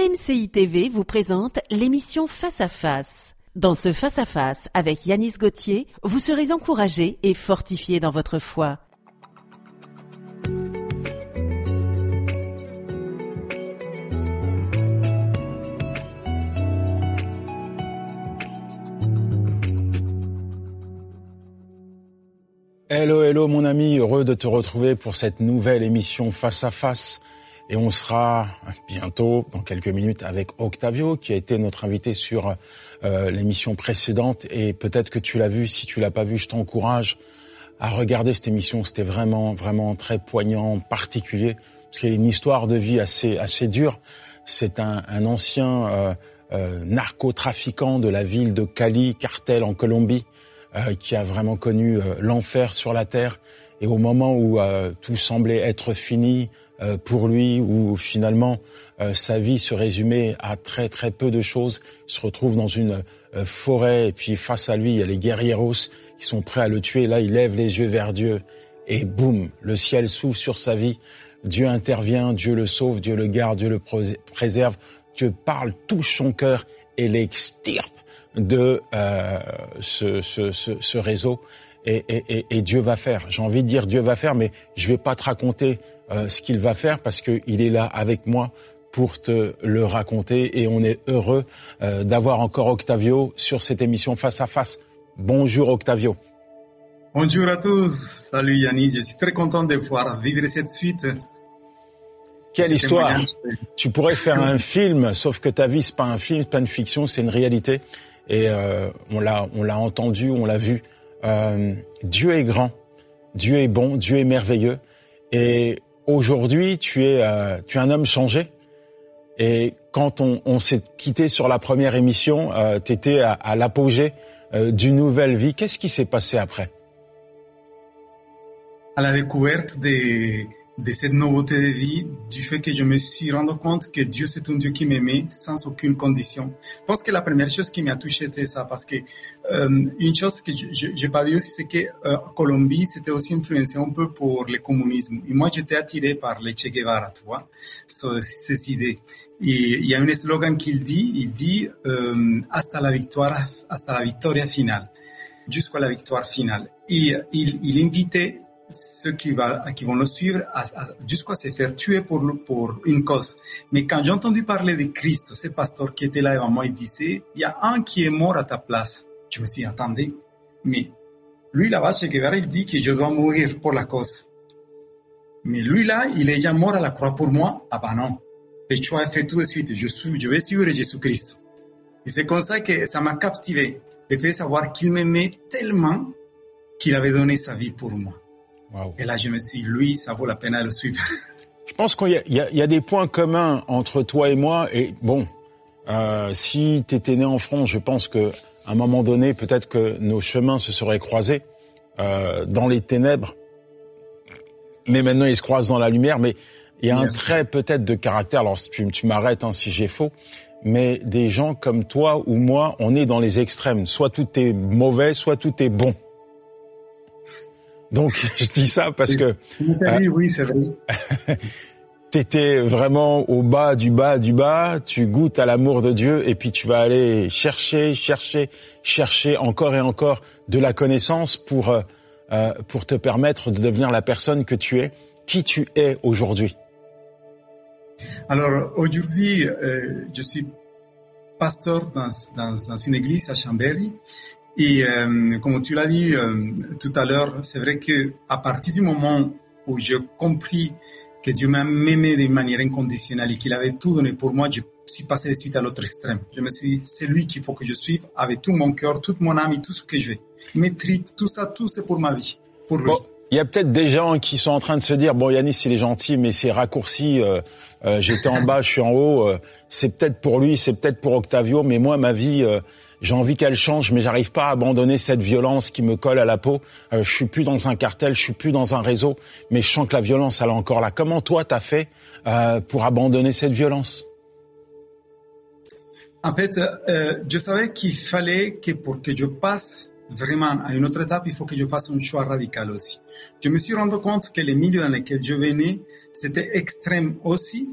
AMCI TV vous présente l'émission Face à Face. Dans ce Face à Face avec Yanis Gauthier, vous serez encouragé et fortifié dans votre foi. Hello mon ami, heureux de te retrouver pour cette nouvelle émission Face à Face. Et on sera bientôt, dans quelques minutes, avec Octavio, qui a été notre invité sur l'émission précédente. Et peut-être que tu l'as vu, si tu l'as pas vu, je t'encourage à regarder cette émission. C'était vraiment très poignant, particulier, parce qu'il y a une histoire de vie assez dure. C'est un ancien narcotrafiquant de la ville de Cali, cartel en Colombie, qui a vraiment connu l'enfer sur la terre. Et au moment où tout semblait être fini pour lui, où finalement sa vie se résumait à très peu de choses, il se retrouve dans une forêt et puis face à lui il y a les guerrieros qui sont prêts à le tuer. Là il lève les yeux vers Dieu et boum, le ciel s'ouvre sur sa vie. Dieu intervient, Dieu le sauve, Dieu le garde, Dieu le préserve. Dieu parle, touche son cœur et l'extirpe de ce réseau. Et Dieu va faire. J'ai envie de dire Dieu va faire, mais je vais pas te raconter ce qu'il va faire parce que il est là avec moi pour te le raconter. Et on est heureux d'avoir encore Octavio sur cette émission Face à Face. Bonjour Octavio. Bonjour à tous. Salut Yanis, je suis très content de pouvoir vivre cette suite. Quelle histoire. Tu pourrais faire un film, sauf que ta vie c'est pas un film, c'est pas une fiction, c'est une réalité. Et on l'a entendu, on l'a vu. Dieu est grand, Dieu est bon, Dieu est merveilleux. Et aujourd'hui, tu es un homme changé. Et quand on s'est quitté sur la première émission, tu étais à l'apogée d'une nouvelle vie. Qu'est-ce qui s'est passé après? À la découverte de cette nouveauté de vie, du fait que je me suis rendu compte que Dieu c'est un Dieu qui m'aimait sans aucune condition. Je pense que la première chose qui m'a touché c'était ça, parce que une chose que j'ai pas dit aussi, c'est que Colombie c'était aussi influencé un peu pour le communisme. Et moi j'étais attiré par le Che Guevara, tu vois, ces idées. Et il y a un slogan qu'il dit, hasta la victoria finale, jusqu'à la victoire finale. Et il invitait ceux qui vont le suivre jusqu'à se faire tuer pour une cause. Mais quand j'ai entendu parler de Christ, ce pasteur qui était là devant moi, il disait, il y a un qui est mort à ta place. Je me suis dit, attendez, mais lui là-bas, Che Guevara, il dit que je dois mourir pour la cause. Mais lui là, il est déjà mort à la croix pour moi. Ah ben non, le choix est fait tout de suite. Je vais suivre Jésus-Christ. Et c'est comme ça que ça m'a captivé. Le fait de savoir qu'il m'aimait tellement qu'il avait donné sa vie pour moi. Wow. Et là, je me suis dit, lui, ça vaut la peine de le suivre. Je pense qu'il y a des points communs entre toi et moi. Et bon, si tu étais né en France, je pense qu'à un moment donné, peut-être que nos chemins se seraient croisés dans les ténèbres. Mais maintenant, ils se croisent dans la lumière. Mais il y a un trait peut-être de caractère. Alors, tu m'arrêtes si j'ai faux. Mais des gens comme toi ou moi, on est dans les extrêmes. Soit tout est mauvais, soit tout est bon. Donc, je dis ça parce que... oui, c'est vrai. T'étais vraiment au bas du bas, tu goûtes à l'amour de Dieu et puis tu vas aller chercher encore et encore de la connaissance pour te permettre de devenir la personne que tu es. Qui tu es aujourd'hui? Alors, aujourd'hui, je suis pasteur dans une église à Chambéry. Et comme tu l'as dit tout à l'heure, c'est vrai que à partir du moment où j'ai compris que Dieu m'a aimé d'une manière inconditionnelle et qu'il avait tout donné pour moi, je suis passé de suite à l'autre extrême. Je me suis dit, c'est lui qu'il faut que je suive avec tout mon cœur, toute mon âme et tout ce que je vais. Mes tripes, tout ça, tout c'est pour ma vie, pour lui. Bon, il y a peut-être des gens qui sont en train de se dire, bon Yanis il est gentil, mais c'est raccourci, j'étais en bas, je suis en haut, c'est peut-être pour lui, c'est peut-être pour Octavio, mais moi ma vie... j'ai envie qu'elle change, mais j'arrive pas à abandonner cette violence qui me colle à la peau. Je suis plus dans un cartel, je suis plus dans un réseau, mais je sens que la violence, elle est encore là. Comment toi, t'as fait pour abandonner cette violence? En fait, je savais qu'il fallait que pour que je passe vraiment à une autre étape, il faut que je fasse un choix radical aussi. Je me suis rendu compte que les milieux dans lesquels je venais, c'était extrême aussi.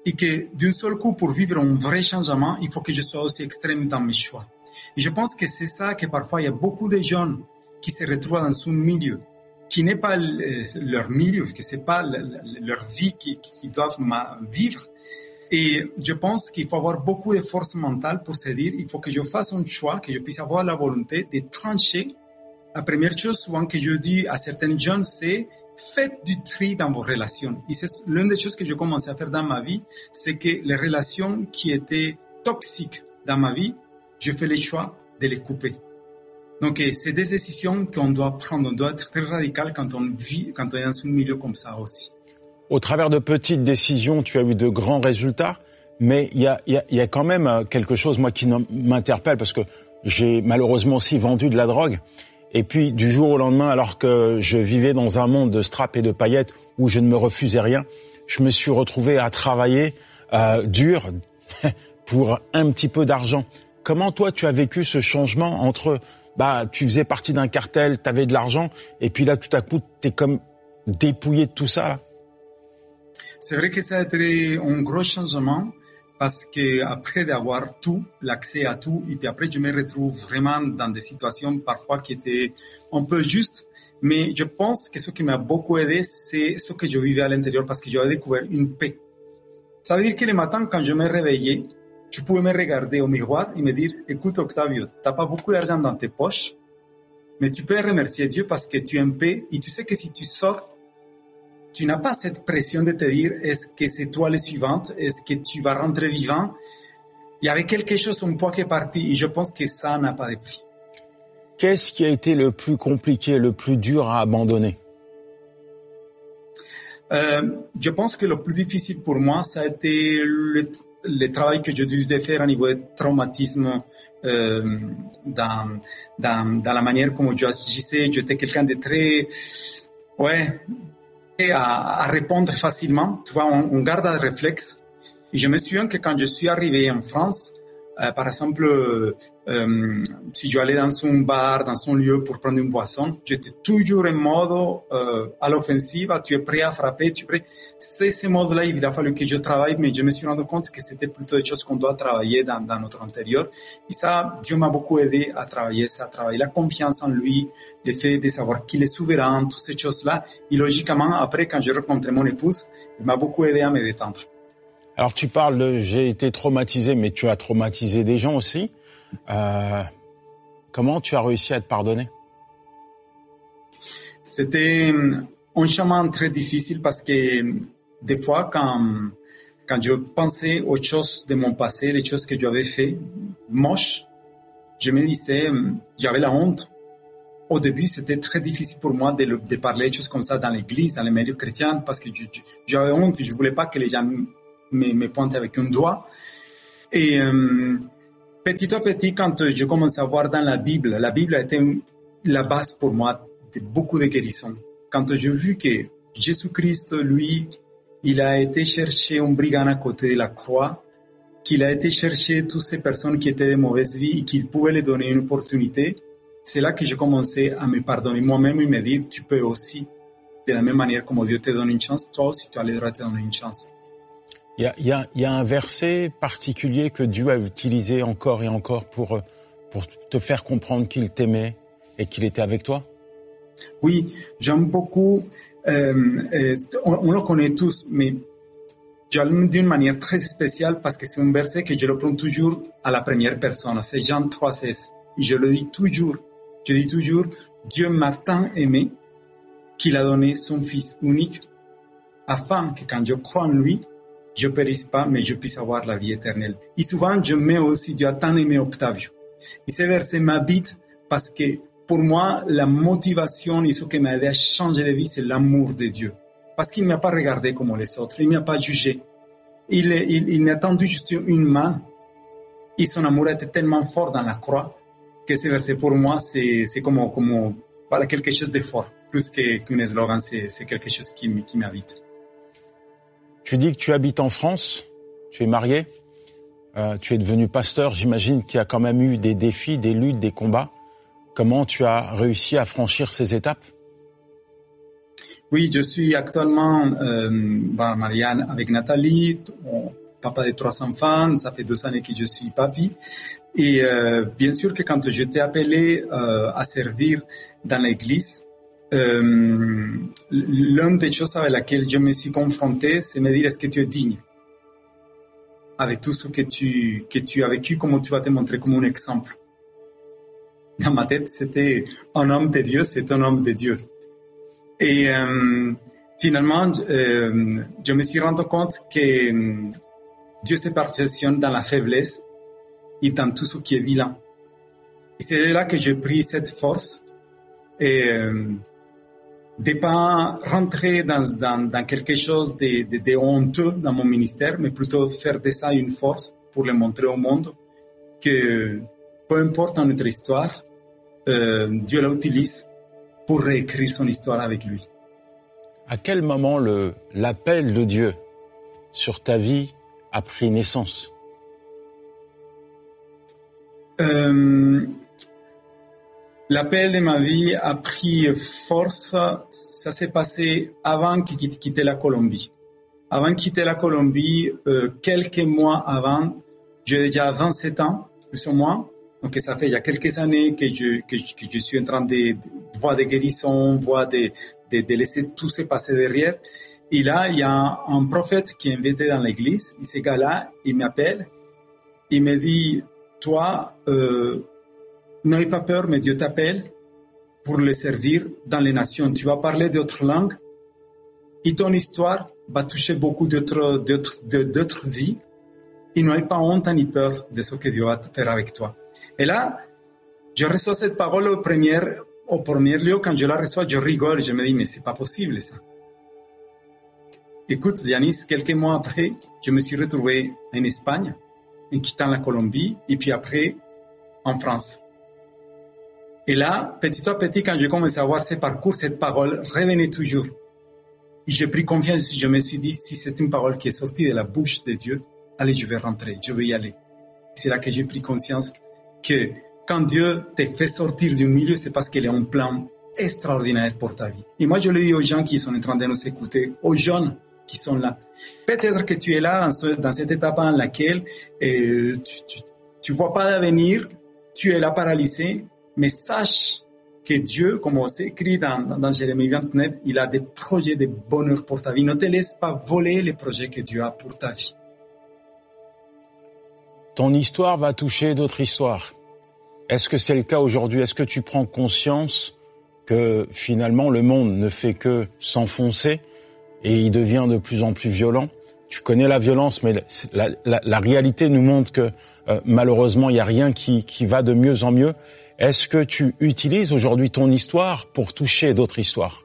et que d'un seul coup, pour vivre un vrai changement, il faut que je sois aussi extrême dans mes choix. Et je pense que c'est ça que parfois il y a beaucoup de jeunes qui se retrouvent dans un milieu qui n'est pas leur milieu, que c'est pas leur vie qu'ils doivent vivre. Et je pense qu'il faut avoir beaucoup de force mentale pour se dire, il faut que je fasse un choix, que je puisse avoir la volonté de trancher. La première chose souvent que je dis à certains jeunes, c'est faites du tri dans vos relations. Et c'est l'une des choses que je commençais à faire dans ma vie, c'est que les relations qui étaient toxiques dans ma vie, je fais le choix de les couper. Donc, c'est des décisions qu'on doit prendre. On doit être très radical quand on vit, quand on est dans un milieu comme ça aussi. Au travers de petites décisions, tu as eu de grands résultats, mais il y a quand même quelque chose, moi, qui m'interpelle, parce que j'ai malheureusement aussi vendu de la drogue. Et puis, du jour au lendemain, alors que je vivais dans un monde de straps et de paillettes où je ne me refusais rien, je me suis retrouvé à travailler dur pour un petit peu d'argent. Comment, toi, tu as vécu ce changement entre... tu faisais partie d'un cartel, tu avais de l'argent, et puis là, tout à coup, tu es comme dépouillé de tout ça, là. C'est vrai que ça a été un gros changement parce que après d'avoir tout, l'accès à tout, et puis après, je me retrouve vraiment dans des situations parfois qui étaient un peu justes, mais je pense que ce qui m'a beaucoup aidé, c'est ce que je vivais à l'intérieur parce que j'avais découvert une paix. Ça veut dire que le matin, quand je me réveillais, je pouvais me regarder au miroir et me dire, écoute Octavio, tu n'as pas beaucoup d'argent dans tes poches, mais tu peux remercier Dieu parce que tu es en paix et tu sais que si tu sors, tu n'as pas cette pression de te dire, est-ce que c'est toi le suivant, est-ce que tu vas rentrer vivant. Il y avait quelque chose, un poids qui est parti et je pense que ça n'a pas de prix. Qu'est-ce qui a été le plus compliqué, le plus dur à abandonner? Je pense que le plus difficile pour moi, ça a été le travail que j'ai dû faire au niveau de traumatisme dans la manière comme j'agissais. J'étais quelqu'un de très... à répondre facilement. Tu vois, on garde un réflexe. Et je me souviens que quand je suis arrivé en France, par exemple, si je allais dans un bar, dans un lieu pour prendre une boisson, j'étais toujours en mode à l'offensive, tu es prêt à frapper, tu es prêt. C'est ce mode-là, il a fallu que je travaille, mais je me suis rendu compte que c'était plutôt des choses qu'on doit travailler dans notre intérieur. Et ça, Dieu m'a beaucoup aidé à travailler ça, à travailler la confiance en lui, le fait de savoir qu'il est souverain, toutes ces choses-là. Et logiquement, après, quand j'ai rencontré mon épouse, il m'a beaucoup aidé à me détendre. Alors tu parles de j'ai été traumatisé, mais tu as traumatisé des gens aussi. Comment tu as réussi à te pardonner? C'était un chemin très difficile parce que des fois, quand je pensais aux choses de mon passé, les choses que j'avais fait moches, je me disais, j'avais la honte. Au début, c'était très difficile pour moi de parler de choses comme ça dans l'église, dans les milieux chrétiens, parce que j'avais honte, je voulais pas que les gens me pointent avec un doigt. Et petit à petit, quand je commençais à voir dans la Bible a été la base pour moi de beaucoup de guérisons. Quand j'ai vu que Jésus-Christ, lui, il a été chercher un brigand à côté de la croix, qu'il a été chercher toutes ces personnes qui étaient de mauvaise vie et qu'il pouvait leur donner une opportunité, c'est là que j'ai commencé à me pardonner moi-même et me dire, tu peux aussi, de la même manière comme Dieu te donne une chance, toi aussi tu as le droit de te donner une chance. Il y a un verset particulier que Dieu a utilisé encore et encore pour te faire comprendre qu'il t'aimait et qu'il était avec toi? Oui, j'aime beaucoup, on le connaît tous, mais je l'aime d'une manière très spéciale parce que c'est un verset que je le prends toujours à la première personne, c'est Jean 3,16. Je le dis toujours, Dieu m'a tant aimé qu'il a donné son Fils unique afin que quand je crois en lui, je ne périsse pas, mais je puisse avoir la vie éternelle. Et souvent, je mets aussi Dieu a tant aimé Octavio. Et ce verset m'habite parce que pour moi, la motivation et ce qui m'a aidé à changer de vie, c'est l'amour de Dieu. Parce qu'il ne m'a pas regardé comme les autres, il ne m'a pas jugé. Il m'a tendu juste une main et son amour était tellement fort dans la croix que ce verset pour moi, c'est comme voilà, quelque chose de fort. Plus qu'un slogan, c'est quelque chose qui m'habite. Tu dis que tu habites en France, tu es marié, tu es devenu pasteur, j'imagine qu'il y a quand même eu des défis, des luttes, des combats. Comment tu as réussi à franchir ces étapes? Oui, je suis actuellement marié avec Nathalie, papa de 3 enfants. Ça fait 2 années que je suis papy. Et bien sûr que quand je t'ai appelé à servir dans l'église, l'une des choses avec laquelle je me suis confronté, c'est me dire est-ce que tu es digne avec tout ce que tu as vécu, comment tu vas te montrer comme un exemple. Dans ma tête, c'était un homme de Dieu, c'est un homme de Dieu. Et finalement, je me suis rendu compte que Dieu se perfectionne dans la faiblesse et dans tout ce qui est vilain. Et c'est là que j'ai pris cette force et de pas rentrer dans quelque chose de honteux dans mon ministère, mais plutôt faire de ça une force pour le montrer au monde que peu importe notre histoire, Dieu l'utilise pour réécrire son histoire avec lui. À quel moment l'appel de Dieu sur ta vie a pris naissance? L'appel de ma vie a pris force, ça s'est passé avant de quitter la Colombie. Avant de quitter la Colombie, quelques mois avant, j'ai déjà 27 ans, plus ou moins. Donc ça fait il y a quelques années que je suis en train de voir des guérisons, voir de laisser tout se passer derrière. Et là, il y a un prophète qui est invité dans l'église. Et ce gars-là, il m'appelle. Il me dit, toi, n'aie pas peur, mais Dieu t'appelle pour le servir dans les nations. Tu vas parler d'autres langues et ton histoire va toucher beaucoup d'autres vies. Et n'aie pas honte ni peur de ce que Dieu va faire avec toi. Et là, je reçois cette parole au premier lieu. Quand je la reçois, je rigole. Je me dis, mais c'est pas possible ça. Écoute, Yanis, quelques mois après, je me suis retrouvé en Espagne, en quittant la Colombie, et puis après, en France. Et là, petit à petit, quand je commençais à voir ce parcours, cette parole revenait toujours. Et j'ai pris confiance, je me suis dit, si c'est une parole qui est sortie de la bouche de Dieu, allez, je vais rentrer, je vais y aller. C'est là que j'ai pris conscience que quand Dieu te fait sortir du milieu, c'est parce qu'il a un plan extraordinaire pour ta vie. Et moi, je le dis aux gens qui sont en train de nous écouter, aux jeunes qui sont là. Peut-être que tu es là dans cette étape en laquelle tu vois pas d'avenir, tu es là paralysé, mais sache que Dieu, comme c'est écrit dans Jérémie 29, il a des projets de bonheur pour ta vie. Ne te laisse pas voler les projets que Dieu a pour ta vie. Ton histoire va toucher d'autres histoires. Est-ce que c'est le cas aujourd'hui? Est-ce que tu prends conscience que finalement le monde ne fait que s'enfoncer et il devient de plus en plus violent? Tu connais la violence, mais la réalité nous montre que malheureusement il n'y a rien qui va de mieux en mieux. Est-ce que tu utilises aujourd'hui ton histoire pour toucher d'autres histoires?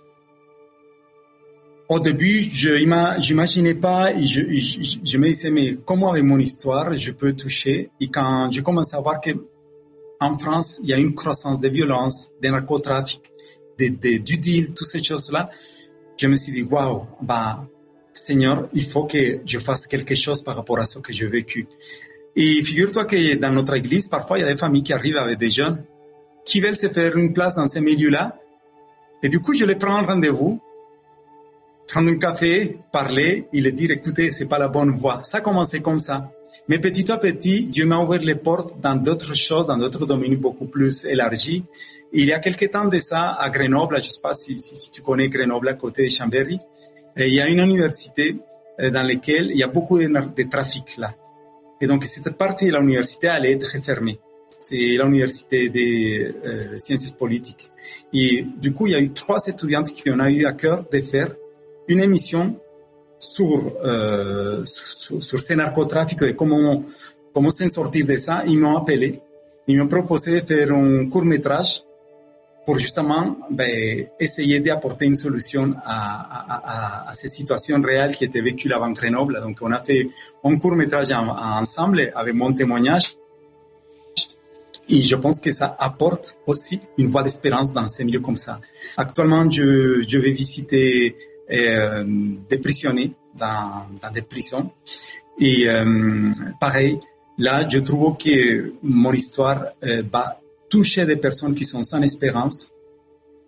Au début, j'imaginais pas, et je me disais, mais comment avec mon histoire, je peux toucher? Et quand je commence à voir que en France, il y a une croissance de violence, de narcotrafic, du deal, toutes ces choses-là, je me suis dit, waouh, Seigneur, il faut que je fasse quelque chose par rapport à ce que j'ai vécu. Et figure-toi que dans notre église, parfois, il y a des familles qui arrivent avec des jeunes qui veulent se faire une place dans ces milieux-là. Et du coup, je les prends en rendez-vous, prendre un café, parler, et les dire, écoutez, c'est pas la bonne voie. Ça a commencé comme ça. Mais petit à petit, Dieu m'a ouvert les portes dans d'autres choses, dans d'autres domaines beaucoup plus élargis. Il y a quelque temps de ça, à Grenoble, je ne sais pas si tu connais Grenoble, à côté de Chambéry, il y a une université dans laquelle il y a beaucoup de trafic là. Et donc, cette partie de l'université allait être fermée. C'est l'université des sciences politiques. Et du coup, il y a eu 3 étudiantes qui ont eu à cœur de faire une émission sur ces narcotrafics et comment s'en sortir de ça. Ils m'ont appelé, ils m'ont proposé de faire un court-métrage pour justement essayer d'apporter une solution à ces situations réelles qui étaient vécues avant Grenoble. Donc, on a fait un court-métrage ensemble avec mon témoignage. Et je pense que ça apporte aussi une voie d'espérance dans ces milieux comme ça. Actuellement, je vais visiter des prisonniers dans des prisons. Et pareil, là, je trouve que mon histoire va toucher des personnes qui sont sans espérance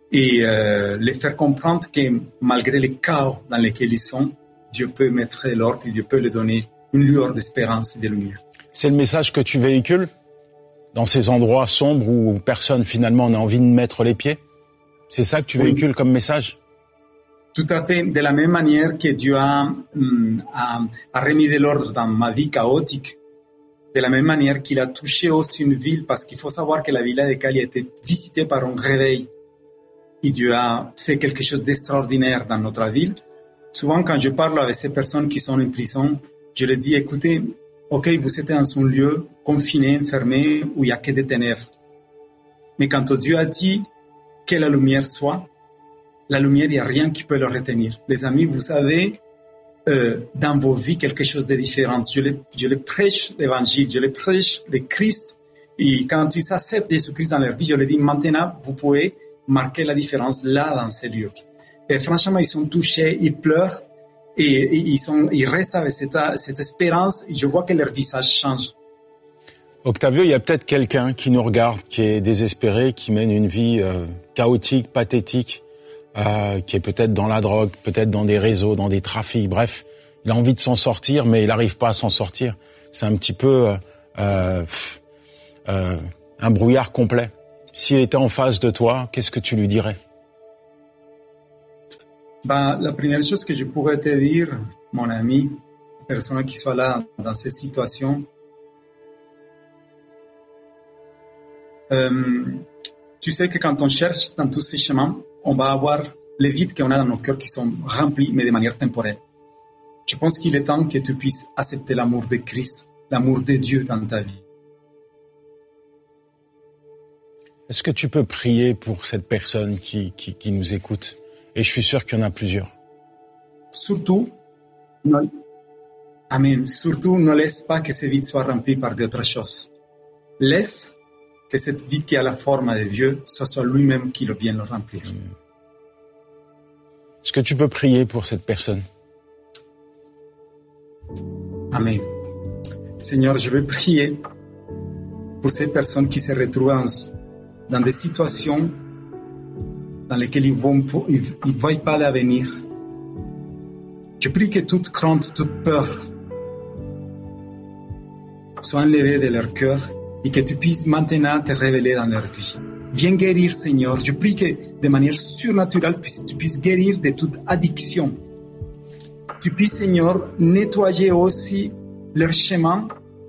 et les faire comprendre que malgré les chaos dans lesquels ils sont, Dieu peut mettre l'ordre et Dieu peut leur donner une lueur d'espérance et de lumière. C'est le message que tu véhicules dans ces endroits sombres où personne finalement n'a envie de mettre les pieds? C'est ça que tu véhicules comme message? Tout à fait. De la même manière que Dieu a remis de l'ordre dans ma vie chaotique, de la même manière qu'il a touché aussi une ville, parce qu'il faut savoir que la villa de Cali a été visitée par un réveil. Et Dieu a fait quelque chose d'extraordinaire dans notre ville. Souvent, quand je parle avec ces personnes qui sont en prison, je leur dis, écoutez, ok, vous êtes dans un lieu confiné, fermé, où il n'y a que des ténèbres. Mais quand Dieu a dit que la lumière soit, la lumière, il n'y a rien qui peut le retenir. Les amis, vous savez, dans vos vies, quelque chose de différent. Je les prêche l'évangile, je les prêche le Christ. Et quand ils acceptent Jésus-Christ dans leur vie, je leur dis, maintenant, vous pouvez marquer la différence là, dans ces lieux. Et franchement, ils sont touchés, ils pleurent, et ils restent avec cette espérance, et je vois que leur visage change. Octavio, il y a peut-être quelqu'un qui nous regarde, qui est désespéré, qui mène une vie chaotique, pathétique, qui est peut-être dans la drogue, peut-être dans des réseaux, dans des trafics, bref. Il a envie de s'en sortir, mais il n'arrive pas à s'en sortir. C'est un petit peu un brouillard complet. S'il était en face de toi, qu'est-ce que tu lui dirais? La première chose que je pourrais te dire, mon ami, personne qui soit là dans cette situation, tu sais que quand on cherche dans tous ces chemins, on va avoir les vides qu'on a dans nos cœurs qui sont remplis, mais de manière temporaire. Je pense qu'il est temps que tu puisses accepter l'amour de Christ, l'amour de Dieu dans ta vie. Est-ce que tu peux prier pour cette personne qui nous écoute? Et je suis sûr qu'il y en a plusieurs. Surtout, Amen. Surtout, ne laisse pas que ces vides soient remplis par d'autres choses. Laisse que cette vide qui a la forme de Dieu, ce soit lui-même qui vienne le remplir. Est-ce que tu peux prier pour cette personne? Amen. Seigneur, je veux prier pour ces personnes qui se retrouvent dans des situations dans lesquelles ils ne voient pas l'avenir. Je prie que toute crainte, toute peur soit enlevée de leur cœur et que tu puisses maintenant te révéler dans leur vie. Viens guérir, Seigneur. Je prie que de manière surnaturelle, tu puisses guérir de toute addiction. Tu puisses, Seigneur, nettoyer aussi leur chemin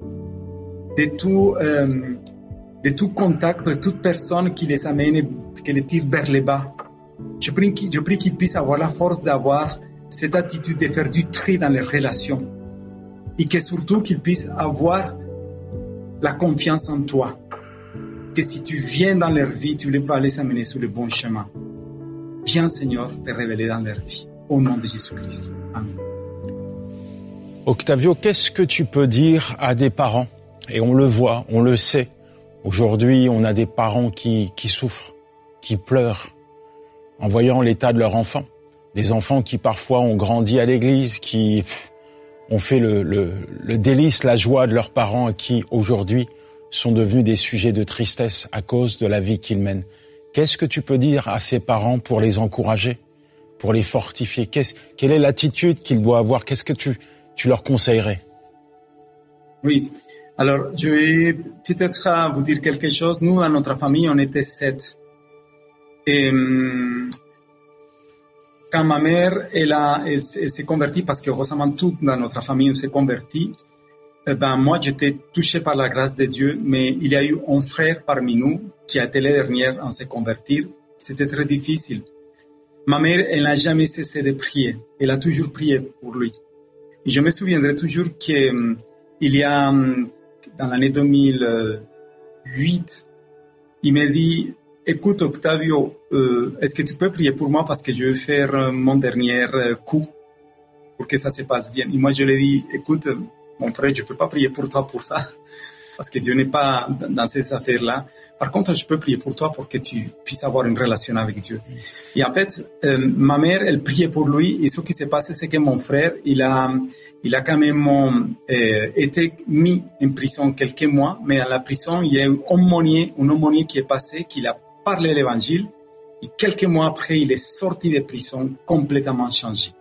de tout contact, de toute personne qui les amène, qui les tire vers le bas. Je prie qu'ils puissent avoir la force d'avoir cette attitude de faire du tri dans les relations. Et que surtout qu'ils puissent avoir la confiance en toi. Que si tu viens dans leur vie, tu vas les amener sur le bon chemin. Viens, Seigneur, te révéler dans leur vie. Au nom de Jésus-Christ. Amen. Octavio, qu'est-ce que tu peux dire à des parents? Et on le voit, on le sait. Aujourd'hui, on a des parents qui souffrent, qui pleurent, en voyant l'état de leur enfant. Des enfants qui parfois ont grandi à l'église, qui ont fait le délice, la joie de leurs parents, et qui aujourd'hui sont devenus des sujets de tristesse à cause de la vie qu'ils mènent. Qu'est-ce que tu peux dire à ces parents pour les encourager, pour les fortifier? Quelle est l'attitude qu'ils doivent avoir? Qu'est-ce que tu leur conseillerais? Oui, alors je vais peut-être vous dire quelque chose. Nous, dans notre famille, on était 7. Et quand ma mère elle s'est convertie, parce que heureusement tout dans notre famille s'est converti, moi j'étais touché par la grâce de Dieu, mais il y a eu un frère parmi nous qui a été le dernier à se convertir. C'était très difficile. Ma mère, elle n'a jamais cessé de prier. Elle a toujours prié pour lui. Et je me souviendrai toujours qu'il y a, dans l'année 2008, il m'a dit, écoute Octavio, est-ce que tu peux prier pour moi parce que je vais faire mon dernier coup pour que ça se passe bien. Et moi je lui ai dit, écoute mon frère, je ne peux pas prier pour toi pour ça parce que Dieu n'est pas dans ces affaires-là. Par contre, je peux prier pour toi pour que tu puisses avoir une relation avec Dieu. Et en fait, ma mère, elle priait pour lui. Et ce qui s'est passé, c'est que mon frère, il a quand même été mis en prison quelques mois. Mais à la prison, il y a eu un aumônier qui est passé, qui a parlé l'évangile. Et quelques mois après, il est sorti de prison complètement changé.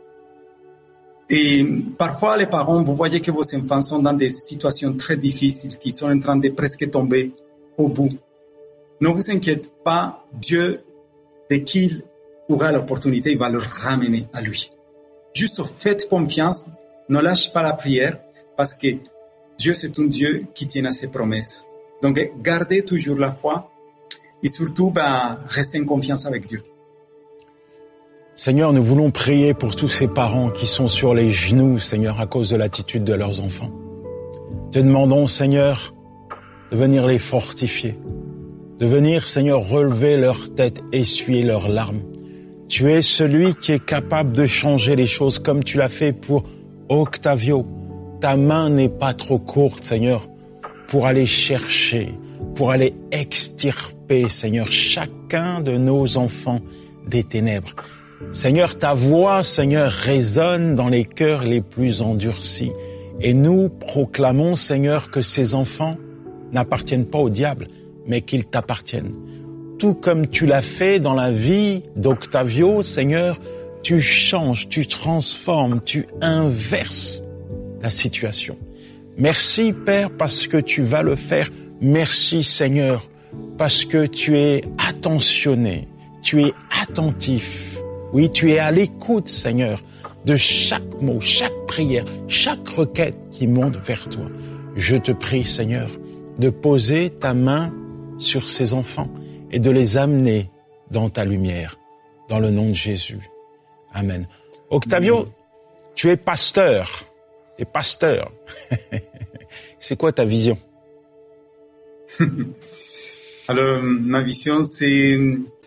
Et parfois, les parents, vous voyez que vos enfants sont dans des situations très difficiles, qui sont en train de presque tomber au bout. Ne vous inquiétez pas, Dieu, dès qu'il aura l'opportunité, il va le ramener à lui. Juste faites confiance, ne lâchez pas la prière, parce que Dieu, c'est un Dieu qui tient à ses promesses. Donc, gardez toujours la foi et surtout, restez en confiance avec Dieu. Seigneur, nous voulons prier pour tous ces parents qui sont sur les genoux, Seigneur, à cause de l'attitude de leurs enfants. Te demandons, Seigneur, de venir les fortifier, de venir, Seigneur, relever leur tête, essuyer leurs larmes. Tu es celui qui est capable de changer les choses comme tu l'as fait pour Octavio. Ta main n'est pas trop courte, Seigneur, pour aller chercher, pour aller extirper, Seigneur, chacun de nos enfants des ténèbres. Seigneur, ta voix, Seigneur, résonne dans les cœurs les plus endurcis. Et nous proclamons, Seigneur, que ces enfants n'appartiennent pas au diable, mais qu'ils t'appartiennent. Tout comme tu l'as fait dans la vie d'Octavio, Seigneur, tu changes, tu transformes, tu inverses la situation. Merci, Père, parce que tu vas le faire. Merci, Seigneur, parce que tu es attentionné, tu es attentif. Oui, tu es à l'écoute, Seigneur, de chaque mot, chaque prière, chaque requête qui monte vers toi. Je te prie, Seigneur, de poser ta main sur ces enfants et de les amener dans ta lumière, dans le nom de Jésus. Amen. Octavio, tu es pasteur. Tu es pasteur. C'est quoi ta vision? Alors, ma vision, c'est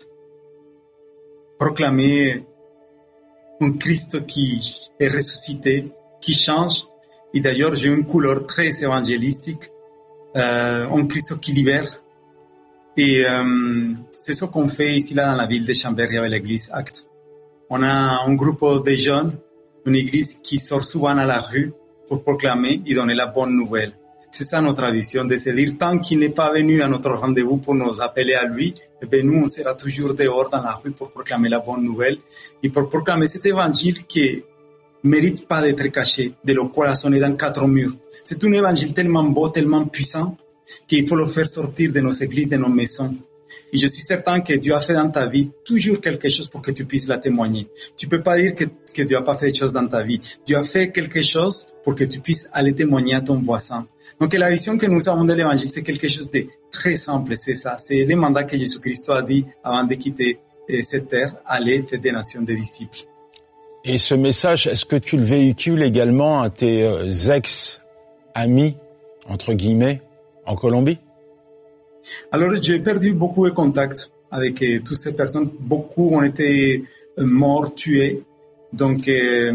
proclamer un Christ qui est ressuscité, qui change. Et d'ailleurs, j'ai une couleur très évangélistique, un Christ qui libère. Et c'est ce qu'on fait ici là dans la ville de Chambéry avec l'église Acte. On a un groupe de jeunes, une église qui sort souvent à la rue pour proclamer et donner la bonne nouvelle. C'est ça notre vision, de se dire tant qu'il n'est pas venu à notre rendez-vous pour nous appeler à lui, eh bien nous on sera toujours dehors dans la rue pour proclamer la bonne nouvelle et pour proclamer cet évangile qui mérite pas d'être caché, de le cloisonner dans 4 murs. C'est un évangile tellement beau, tellement puissant qu'il faut le faire sortir de nos églises, de nos maisons. Et je suis certain que Dieu a fait dans ta vie toujours quelque chose pour que tu puisses la témoigner. Tu peux pas dire que Dieu a pas fait de choses dans ta vie. Dieu a fait quelque chose pour que tu puisses aller témoigner à ton voisin. Donc la vision que nous avons de l'évangile, c'est quelque chose de très simple, c'est ça. C'est le mandat que Jésus-Christ a dit avant de quitter cette terre, aller faire des nations des disciples. Et ce message, est-ce que tu le véhicules également à tes ex-amis, entre guillemets, en Colombie? Alors, j'ai perdu beaucoup de contacts avec toutes ces personnes. Beaucoup ont été morts, tués. Donc,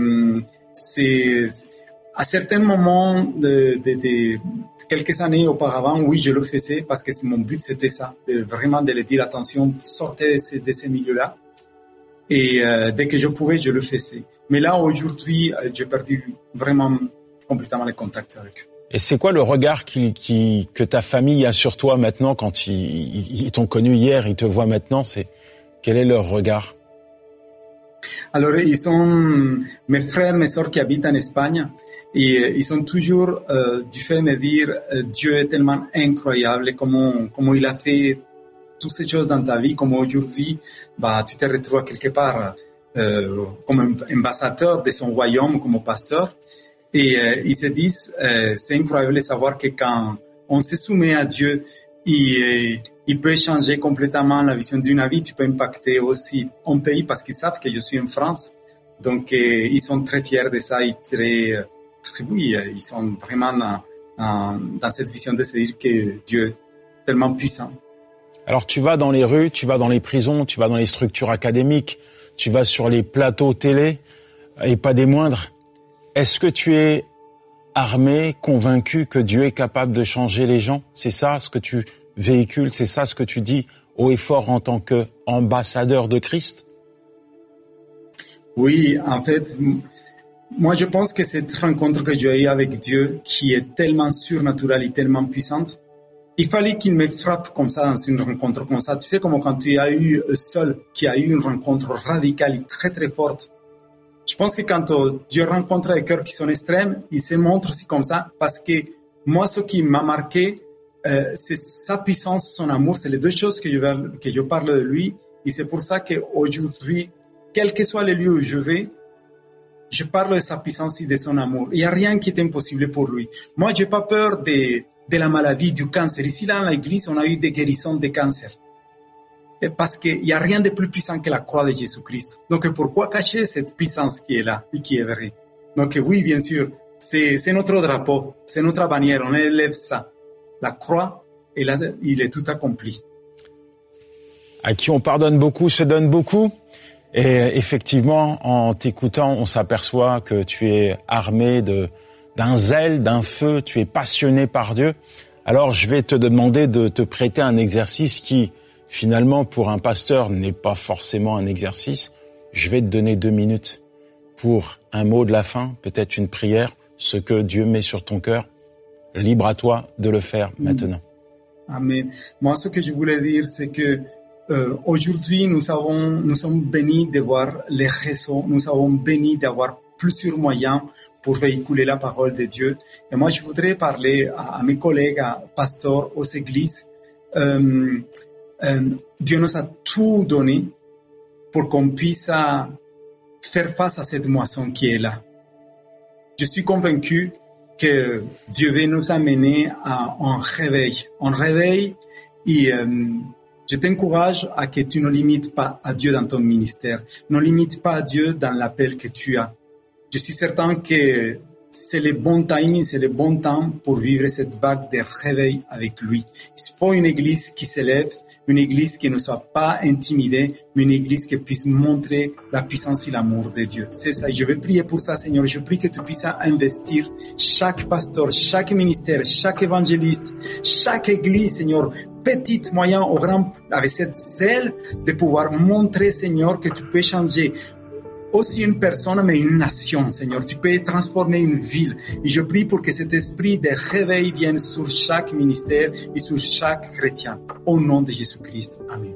c'est à certains moments de quelques années auparavant, oui, je le faisais parce que mon but c'était ça, vraiment de leur dire attention, sortez de ces milieux-là. Et dès que je pouvais, je le faisais. Mais là, aujourd'hui, j'ai perdu vraiment complètement les contacts avec eux. Et c'est quoi le regard que ta famille a sur toi maintenant quand ils t'ont connu hier, ils te voient maintenant? Quel est leur regard? Alors, ils sont mes frères, mes sœurs qui habitent en Espagne et ils sont toujours du fait de me dire Dieu est tellement incroyable, comment il a fait toutes ces choses dans ta vie, comme aujourd'hui, tu te retrouves quelque part comme ambassadeur de son royaume, comme pasteur. Et ils se disent, c'est incroyable de savoir que quand on se soumet à Dieu, il peut changer complètement la vision d'une vie. Tu peux impacter aussi un pays parce qu'ils savent que je suis en France. Donc, ils sont très fiers de ça et oui, ils sont vraiment dans cette vision de se dire que Dieu est tellement puissant. Alors, tu vas dans les rues, tu vas dans les prisons, tu vas dans les structures académiques, tu vas sur les plateaux télé, et pas des moindres. Est-ce que tu es armé, convaincu que Dieu est capable de changer les gens? C'est ça ce que tu véhicules, c'est ça ce que tu dis haut et fort en tant qu'ambassadeur de Christ? Oui, en fait, moi je pense que cette rencontre que j'ai eue avec Dieu, qui est tellement surnaturelle et tellement puissante, il fallait qu'il me frappe comme ça dans une rencontre comme ça. Tu sais, comme quand tu as eu seul, qui a eu une rencontre radicale et très très forte. Je pense que quand Dieu rencontre des cœurs qui sont extrêmes, il se montre aussi comme ça, parce que moi, ce qui m'a marqué, c'est sa puissance, son amour. C'est les deux choses que je parle de lui. Et c'est pour ça qu'aujourd'hui, quel que soit le lieu où je vais, je parle de sa puissance et de son amour. Il n'y a rien qui est impossible pour lui. Moi, j'ai pas peur de la maladie, du cancer. Ici, là, dans l'église, on a eu des guérisons de cancer. Et parce qu'il n'y a rien de plus puissant que la croix de Jésus-Christ. Donc, pourquoi cacher cette puissance qui est là et qui est vraie? Donc, oui, bien sûr, c'est notre drapeau, c'est notre bannière, on élève ça. La croix, et là, il est tout accompli. À qui on pardonne beaucoup se donne beaucoup. Et effectivement, en t'écoutant, on s'aperçoit que tu es armé d'un zèle, d'un feu, tu es passionné par Dieu. Alors, je vais te demander de te prêter un exercice qui, finalement, pour un pasteur, n'est pas forcément un exercice. Je vais te donner 2 minutes pour un mot de la fin, peut-être une prière, ce que Dieu met sur ton cœur. Libre à toi de le faire maintenant. Amen. Moi, ce que je voulais dire, c'est que aujourd'hui, nous sommes bénis de voir les réseaux, nous sommes bénis d'avoir plusieurs moyens pour véhiculer la parole de Dieu. Et moi, je voudrais parler à mes collègues, à pasteurs, aux églises. Dieu nous a tout donné pour qu'on puisse faire face à cette moisson qui est là. Je suis convaincu que Dieu veut nous amener à un réveil et je t'encourage à que tu ne limites pas à Dieu dans ton ministère, ne limite pas à Dieu dans l'appel que tu as. Je suis certain que c'est le bon timing, c'est le bon temps pour vivre cette vague de réveil avec lui. Il faut une église qui s'élève, une église qui ne soit pas intimidée, mais une église qui puisse montrer la puissance et l'amour de Dieu. C'est ça. Je vais prier pour ça, Seigneur. Je prie que tu puisses investir chaque pasteur, chaque ministère, chaque évangéliste, chaque église, Seigneur, petite, moyen ou grand, avec cette zèle de pouvoir montrer, Seigneur, que tu peux changer aussi une personne, mais une nation, Seigneur. Tu peux transformer une ville. Et je prie pour que cet esprit de réveil vienne sur chaque ministère et sur chaque chrétien. Au nom de Jésus-Christ. Amen.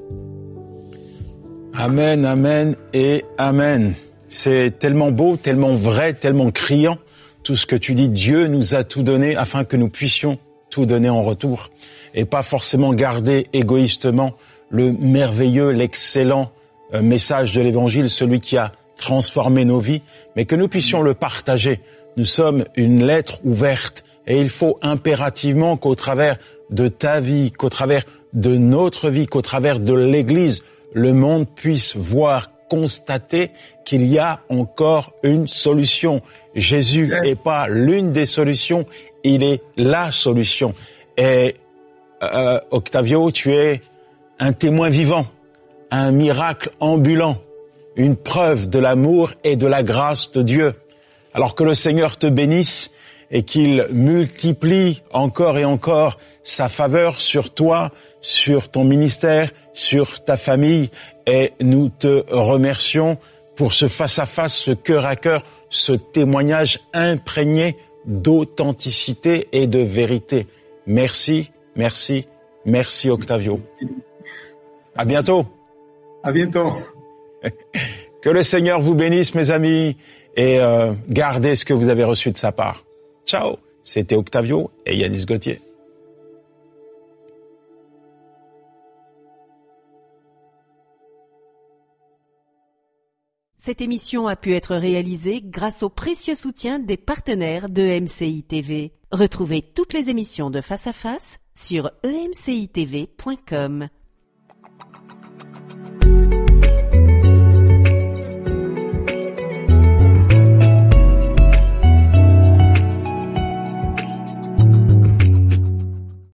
Amen, amen et amen. C'est tellement beau, tellement vrai, tellement criant. Tout ce que tu dis, Dieu nous a tout donné afin que nous puissions tout donner en retour. Et pas forcément garder égoïstement le merveilleux, l'excellent message de l'Évangile, celui qui a transformer nos vies, mais que nous puissions le partager. Nous sommes une lettre ouverte et il faut impérativement qu'au travers de ta vie, qu'au travers de notre vie, qu'au travers de l'Église, le monde puisse voir, constater qu'il y a encore une solution. Jésus n'est pas l'une des solutions, il est la solution. Et Octavio, tu es un témoin vivant, un miracle ambulant, une preuve de l'amour et de la grâce de Dieu. Alors que le Seigneur te bénisse et qu'il multiplie encore et encore sa faveur sur toi, sur ton ministère, sur ta famille. Et nous te remercions pour ce face-à-face, ce cœur à cœur, ce témoignage imprégné d'authenticité et de vérité. Merci, merci, merci Octavio. À bientôt. À bientôt. Que le Seigneur vous bénisse, mes amis, et gardez ce que vous avez reçu de sa part. Ciao, c'était Octavio et Yanis Gauthier. Cette émission a pu être réalisée grâce au précieux soutien des partenaires de MCI TV. Retrouvez toutes les émissions de Face à Face sur emcitv.com.